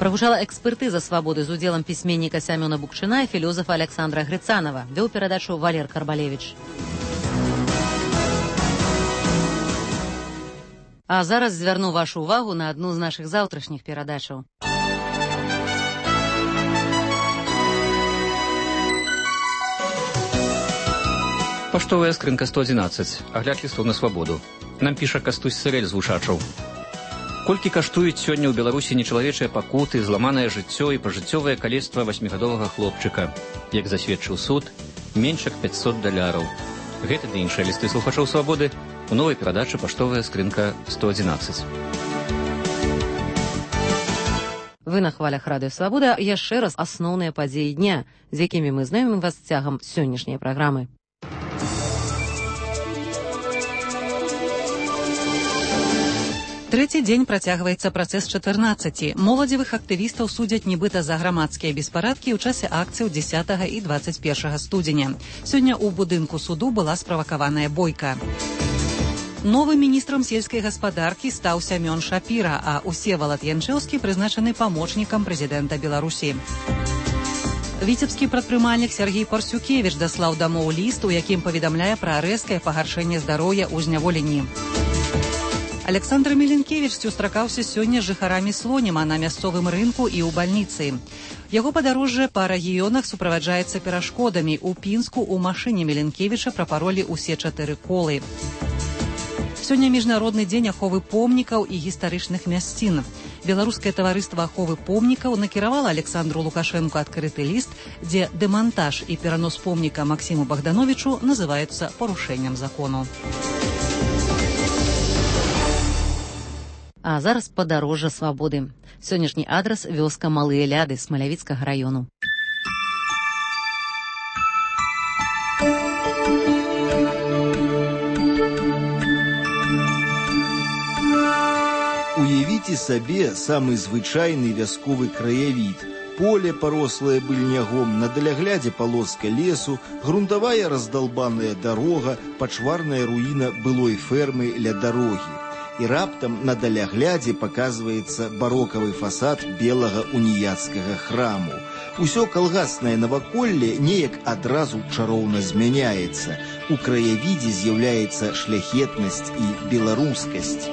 Прагучала экспертыза свабоды з удзелам пісьменніка Сямёна Букчына і філёзафа Александра Грыцанова. Вёў перадачу Валер Карбалевіч. А зараз звярну вашу увагу на адну з нашых заўтрашніх перадачаў. Паштовая скрынка 111. Агляд лістоў на свабоду. Нам піша Кастусь Сырэль з Вушачаў. Колькі каштуюць сёння ў Беларусі нечалавечыя пакуты, зламанае жыццё і пажыццёвае калецтва 8гадовага хлопчыка. Як засведчыў суд, менш як $500. Гэта ды іншыя лісты слухачоў свабоды у новай перадачы «Паштовая скрынка 111». Вы на хвалях радыё «Свабода» яшчэ раз асноўныя падзеі дня, з якімі мы знаёмім вас цягам сённяшняй праграмы. Трэці дзень працягваецца працэс 14. Моладзевых актывістаў судзяць нібыта за грамадскія беспарадкі ў часе акцыяў 10 і 21 студзеня. Сёння ў будынку суду была справакаваная бойка. Новым міністрам сельскай гаспадаркі стаў Сямён Шапіра, а Усевалад Янчэўскі прызначаны памочнікам прэзідэнта Беларусі. Віцебскі прадпрымальнік Сергей Парсюкевіч даслаў дамоў ліст, у якім паведамляе пра рэзкае пагаршэнне здароўя ў зняволенні. Александр Міленкевіч сустракаўся сёння з жыхарамі Слоніма на мясцовым рынку і ў бальніцы. Яго падарожжа па рэгіёнах суправаджаецца перашкодамі. У Пінску ў машыне Міленкевіча прапаролі ўсе 4 колы. Сёння міжнародны дзень аховы помнікаў і гістарычных мясцін. Беларускае таварыства аховы помнікаў накіравала Александру Лукашэнку адкрыты ліст, дзе дэмантаж і перанос помніка Максіму Богдановичу называюцца парушэннем закону. А зараз падарожжа свабоды. Сённяшні адрас вёска Малыя Ляды Смалявіцкага раёну. Уявіце сабе самы звычайны вясковы краявід. Поле, парослае быльнягом, на даляглядзе палоска лесу, грунтавая раздалбаная дарога, пачварная руіна былой фермы ля дарогі. І раптам на даляглядзе паказваецца барокавы фасад белага уніяцкага храму. Усё калгаснае наваколле неяк адразу чароўна змяняецца. У краявідзе з'яўляецца шляхетнасць і беларускасць.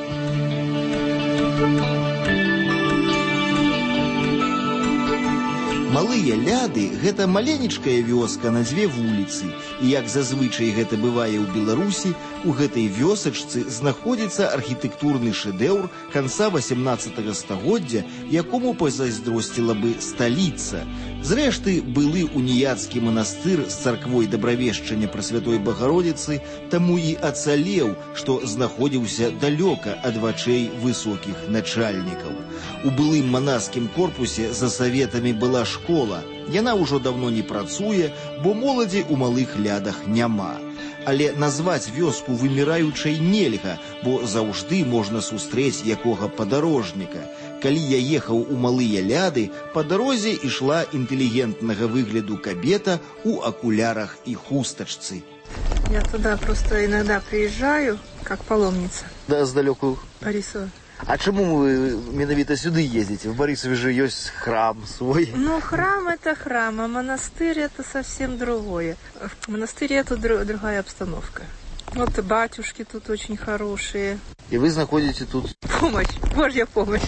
Малыя Ляды – гэта маленечкая вёска на 2 вуліцы. І як зазвычай гэта бывае ў Беларусі, у гэтай вёсачцы знаходзіцца архітэктурны шэдэўр канца 18 стагоддзя, якому пазайздросціла бы сталіца. Зрэшты, былы уніяцкі манастыр з царквой Дабравешчання Прасвятой Багародзіцы таму і ацалеў, што знаходзіўся далёка ад вачэй высокіх начальнікаў. У былым манаскім корпусе за саветамі была школа. Яна ўжо даўно не працуе, бо моладзі ў Малых Лядах няма. Але назваць вёску выміраючай нельга, бо заўжды можна сустрэць якога падарожніка. Калі я ехаў у Малыя Ляды, па дарозе ішла інтэлігентнага выгляду кабета у акулярах і хустачцы. Я туда просто иногда приезжаю, как паломница. Да, здалеку. Борисова. А чему вы менавіта сюды ездите? В Борисове же есть храм свой. Ну, храм это храм, а монастырь это совсем другое. В монастыре это другая обстановка. Вот и батюшки тут очень хорошие. И вы находите тут... Помощь, Божья помощь.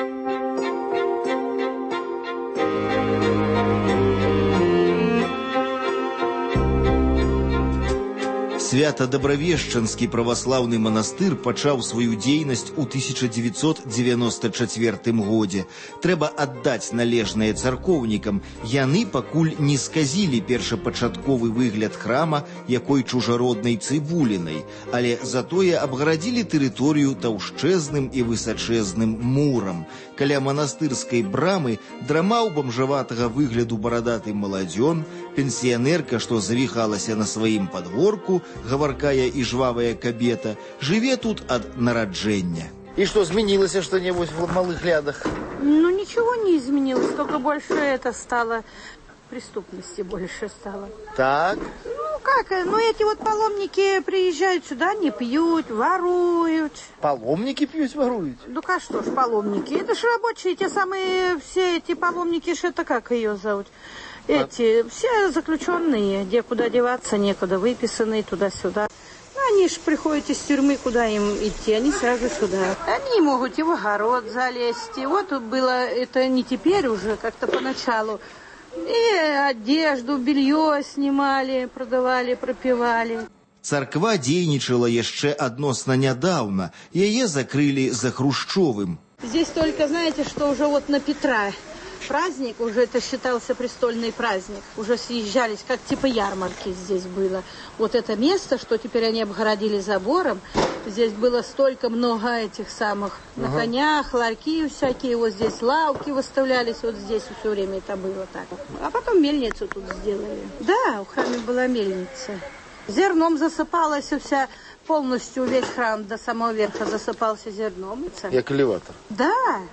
Свято-Дабравешчанскі праваслаўны манастыр пачаў сваю дзейнасць у 1994 годзе. Трэба аддаць належнае царкоўнікам. Яны пакуль не сказілі першапачатковы выгляд храма якой чужароднай цыбулінай, але затое абгарадзілі тэрыторыю таўшчэзным і высачэзным мурам. Каля манастырскай брамы драмаў бамжаватага выгляду барадаты маладзён, пенсіянерка, што завіхалася на сваім падворку, гаваркая і жвавая кабета, жыве тут ад нараджэння. И что, изменилось что-нибудь в Малых Лядах? Ну, ничего не изменилось, только больше это стало, преступности больше стало. Так? Ну, как, эти вот паломники приезжают сюда, не пьют, воруют. Паломники пьют, воруют? Ну, а что ж паломники? Это ж рабочие, те самые, все эти паломники, что это как ее зовут? Эти, все заключенные, где куда деваться, некуда, выписанные туда-сюда. Они же приходят из тюрьмы, куда им идти, они сразу сюда. Они могут и в огород залезть. И вот было, это не теперь уже, как-то поначалу. И одежду, белье снимали, продавали, пропивали. Царква дзейнічала яшчэ адносна нядаўна. Яе закрылі за Хрушчовым. Здесь только, знаете, что уже вот на Петра праздник, уже это считался престольный праздник. Уже съезжались, как типа ярмарки здесь было. Вот это место, что теперь они обгородили забором, здесь было столько много этих самых на конях, ларьки всякие, вот здесь лавки выставлялись, вот здесь все время это было так. А потом мельницу тут сделали. Да, в храме была мельница. Зерном засыпалась вся, полностью весь храм до самого верха засыпался зерном. Як элеватор? Да.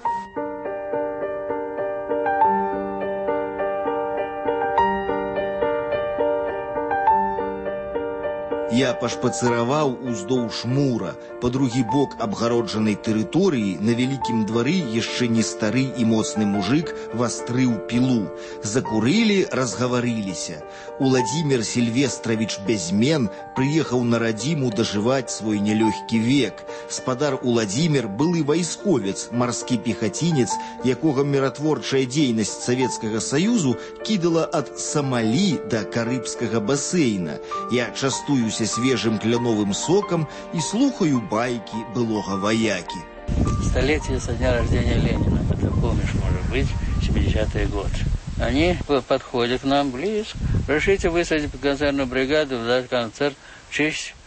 Я пашпацыраваў уздоўж мура. Па другі бок абгароджанай тэрыторыі на вялікім двары яшчэ не стары і моцны мужык вастрыў пілу. Закурылі, разгаварыліся. Уладзімир Сільвестравіч Бязмен прыехаў на радзіму дажываць свой нялёгкі век. Спадар Уладзімир былы вайсковец, марскі пехацінец, якога міратворчая дзейнасць Савецкага Саюзу кідала ад Самалі да Карыбскага басейна. Я частуюся свежим кляновым соком и слухаю байки былого вояки. Столетие со дня рождения Ленина, это помнишь, может быть, 70-й год. Они подходят к нам близко. Решите высадить концертную бригаду, дать концерт в честь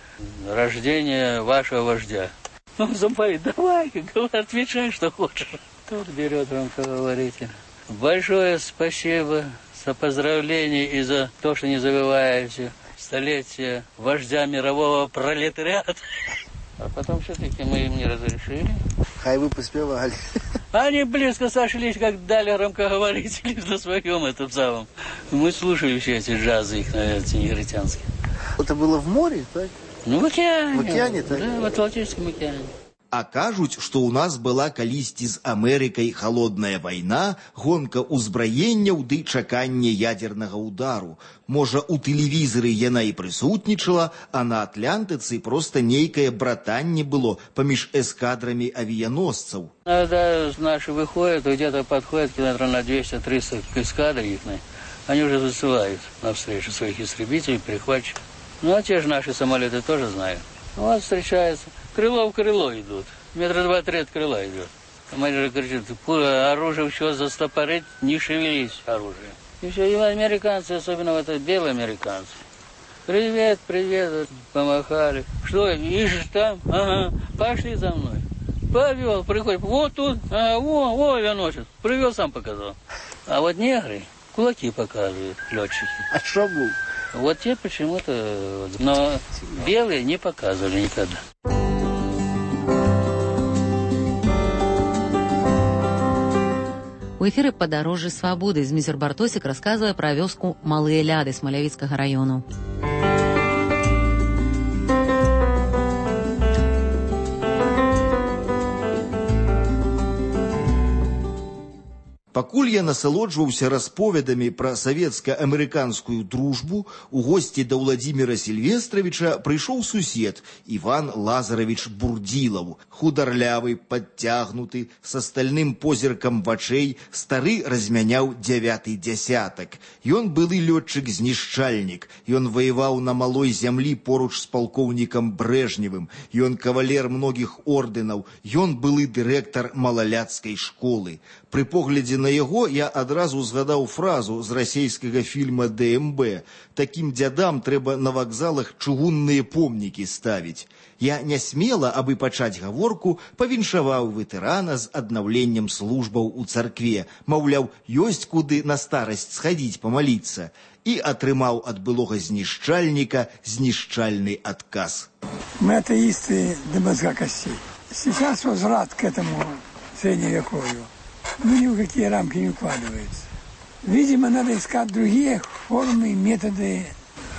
рождения вашего вождя. Он зубает, давай, отвечай, что хочешь. Тут берет громкоговоритель. Большое спасибо за поздравления и за то, что не забываете столетие вождя мирового пролетариата. А потом все-таки мы им не разрешили. Хай вы поспевали. Они близко сошлись, как дали громкоговорители на своем этом самом. Мы слушали все эти джазы их, эти негритянские. Это было в море, так? Ну, в океане. В океане, так? Да, в Атлантическом океане. А кажуць, што ў нас была калісьці з Амерыкай халодная вайна, гонка ўзбраенняў ды чаканне ядзернага ўдару. Можа, у тэлевізары яна і прысутнічала, а на Атлантыцы проста нейкае братанне было паміж эскадрамі авіяносцаў. Когда наши выходят, где-то подходят километров на 200-300 к эскадре их, они уже засылают навстречу своих истребителей, перехватчиков. Ну, а те же наши самолеты тоже знают. Вот встречаются. Крыло в крыло идут. Метра 2-3 от крыла идет. Командир кричит, оружие все застопорить, не шевелись оружие. И все, и американцы, особенно вот это белые американцы. Привет, привет, помахали. Что, ищешь там? Ага, пошли за мной. Повел, приходит, вот тут, во, авианосец. Привел, сам показал. А вот негры кулаки показывают, летчики. А что был? Вот те почему-то, но белые не показывали никогда. У эфіры «Падарожжы свабоды» Зміцер Бартосік расказвае пра вёску Малыя Ляды Смалявіцкага раёну. Пакуль я насалоджваўся расповедамі пра савецка-амерыканскую дружбу, у госці да Уладзіміра Сільвестравіча прыйшоў сусед Іван Лазаравіч Бурдзілаў, хударлявы, падцягнуты, са стальным позіркам вачэй, стары размяняў 9-й дзясятак. Ён былы лётчык-знішчальнік, ён ваяваў на малой зямлі поруч з палкоўнікам Брэжневым, ён кавалер многіх ордэнаў, ён былы дырэктар малаляцкай школы. Пры поглядзе на яго я адразу згадаў фразу з расейскага фільма «ДМБ». Такім дзядам трэба на вакзалах чыгунныя помнікі ставіць. Я нясмела, абы пачаць гаворку, павіншаваў ветэрана з аднаўленнем службаў у царкве. Маўляў, ёсць куды на старасць схадзіць памаліцца. І атрымаў ад былога знішчальніка знішчальны адказ. Мы атеисты до мозга костей. Сейчас возврат к этому средневековью. Ну, ни в какие рамки не укладывается. Видимо, надо искать другие формы, методы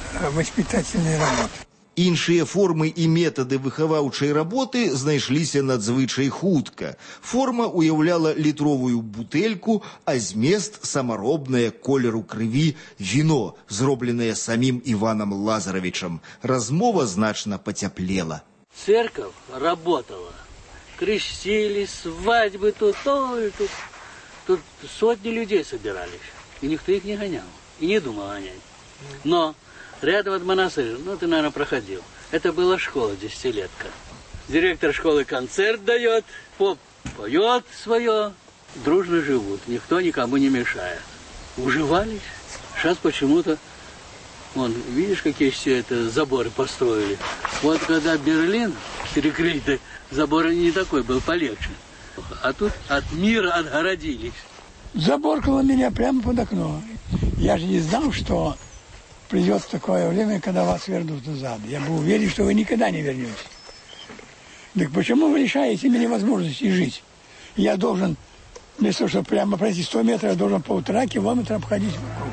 воспитательной работы. Іншыя формы і метады выхаваўчай работы знайшліся надзвычай хутка. Форма уяўляла літровую бутэльку, а змест самаробнае колеру крыві віно, зробленае самім Іванам Лазаровичем. Размова значна пацяплела. Церковь работала. Крестили, свадьбы тут, тут. Тут сотни людей собирались. И никто их не гонял. И не думал гонять. Но рядом от монастыря, ты, наверное, проходил. Это была школа, 10-летка. Директор школы концерт дает, поп поет свое. Дружно живут, никто никому не мешает. Уживались. Сейчас почему-то, видишь, какие все это заборы построили. Вот когда Берлин перекрыли, забор не такой был, полегче. А тут от мира отгородились. Заборкало меня прямо под окно. Я же не знал, что придет такое время, когда вас вернут назад. Я был уверен, что вы никогда не вернетесь. Так почему вы лишаете меня возможности жить? Я должен, вместо того, чтобы прямо пройти 100 метров, я должен 1,5 километра обходить вокруг.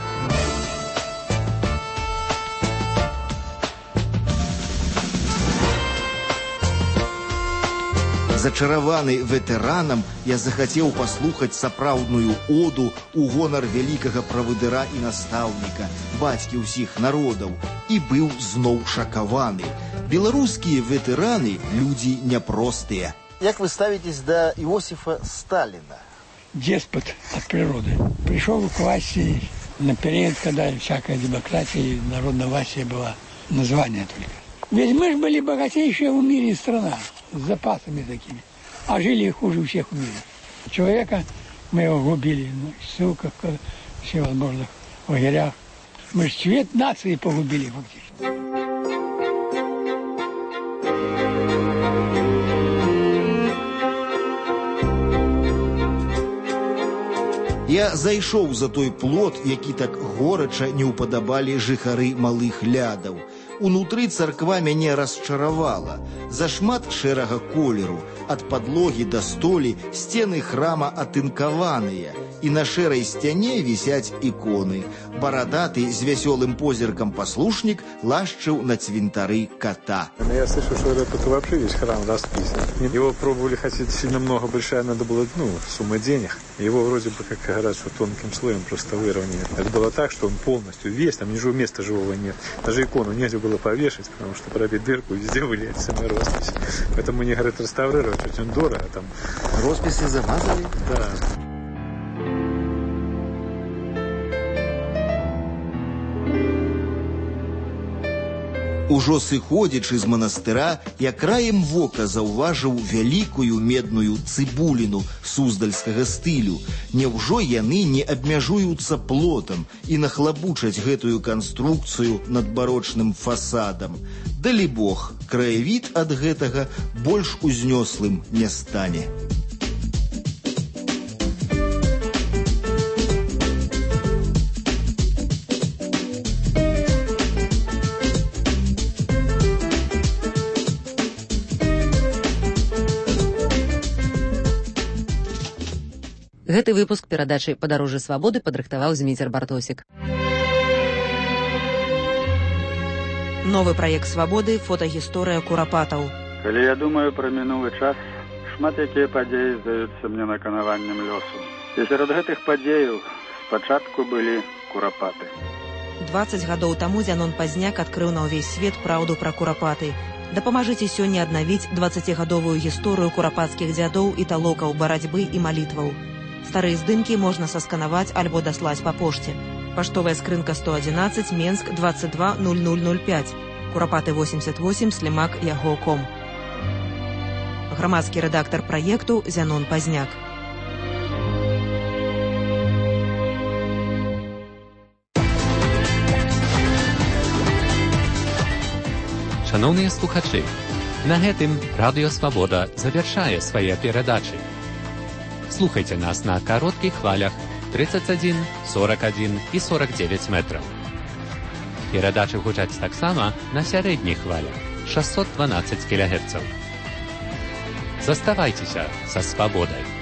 Зачараваны ветэранам, я захацеў паслухаць сапраўдную оду ў гонар вялікага правадыра і настаўніка, бацькі ўсіх народаў, і быў зноў шакаваны. Беларускія ветэраны – людзі няпростыя. Як вы ставитесь до Иосифа Сталина? Деспот от природы. Пришел к власти на период, когда всякая демократия и народная власть была название только. Ведь мы же были богатейшая в мире страна, с запасами такими, а жили хуже всех в мире. Человека мы его губили в ссылках, в всевозможных лагерях. Мы же цвет нации погубили фактически. Я зайшоў за той плот, які так горача не ўпадабалі жыхары малых лядаў. Унутры царква мяне расчаравала. Зашмат шэрага колеру. Ад падлогі да столі сцены храма атынкаваныя. І на шэрай сцяне вісяць іконы. Барадаты з вясёлым позіркам паслушнік лашчыў на цвинтары кота. Я слышу, что тут вообще весь храм расписан. Его пробовали хотеть сильно много, большая надо было, сумма денег. Его вроде бы, как говорят, что тонким слоем просто выровняли. Это было так, что он полностью весь, там ни места живого нет. Даже икону нельзя было повешать, потому что пробить дырку везде вылезет самая роспись. Поэтому они говорят реставрировать, очень дорого. Там росписи замазали? Да. Ужо сыходзячы з манастыра, я краем вока заўважыў вялікую медную цыбуліну суздальскага стылю. Няўжо яны не абмяжуюцца плотам і нахлабучаць гэтую канструкцыю над барочным фасадам? Далібог, краявід ад гэтага больш узнёслым не стане. Гэты выпуск перадачы «Падарожжа свабоды» падрыхтаваў Зміцер Бартосік. Новы праект «Свабоды» – фотагісторыя курапатаў. Калі я думаю пра мінулы час, шмат якія падзеі здаюцца мне наканаваннем лёсу. І сярод гэтых падзеяў спачатку былі курапаты. 20 гадоў таму Зянон Пазняк адкрыў на ўвесь свет праўду пра курапаты. Дапамажыце сёння аднавіць 20гадовую гісторыю курапацкіх дзядоў і талокаў, барацьбы і малітваў. Старыя здымкі можна сасканаваць альбо даслаць па пошце. Паштовая скрынка 111, Менск 220005, Курапаты 88, Слімак Яго.ком. Грамадскі рэдактар праекту Зянон Пазняк. Шановныя слухачы, на гэтым Радыё Свабода завяршае свае перадачы. Слухайте нас на коротких хвалях 31, 41 и 49 метров. Передачи гучаць таксама на сярэдніх хвалях 612 кГц. Заставайцеся са свабодай.